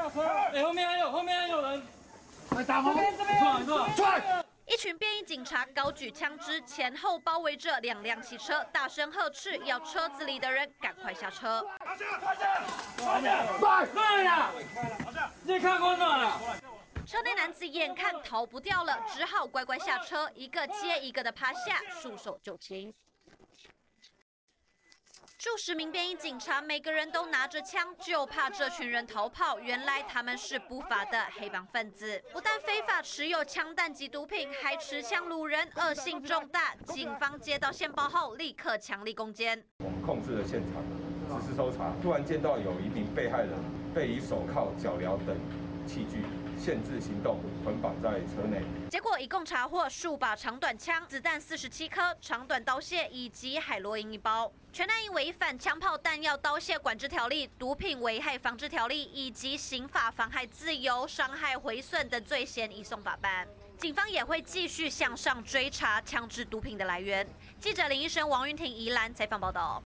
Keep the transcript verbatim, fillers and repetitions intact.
哎，后面还有，后面还有人。快打红！这边，这边， 出一群便衣警察高举枪支，前后包围着两辆汽车，大声呵斥，要车子里的人赶快下车。 下下下！快了！你看过哪了？ 车内男子眼看逃不掉了，只好乖乖下车，一个接一个的趴下，束手就擒。数十名便衣警察，每个人都拿着枪，就怕这群人逃跑。原来他们是不法的黑帮分子，不但非法持有枪弹及毒品，还持枪掳人，恶性重大。警方接到线报后，立刻强力攻坚。 我们控制了现场，实施搜查，突然见到有一名被害人被以手铐、脚镣等器具限制行动，捆绑在车内。 结果一共查获数把长短枪、子弹四十七颗、长短刀械以及海洛因一包。全案因违反枪炮弹药刀械管制条例、毒品危害防治条例以及刑法妨害自由、伤害毁损等罪嫌移送法办。警方也会继续向上追查枪支毒品的来源。记者林医生、王云婷宜兰采访报道。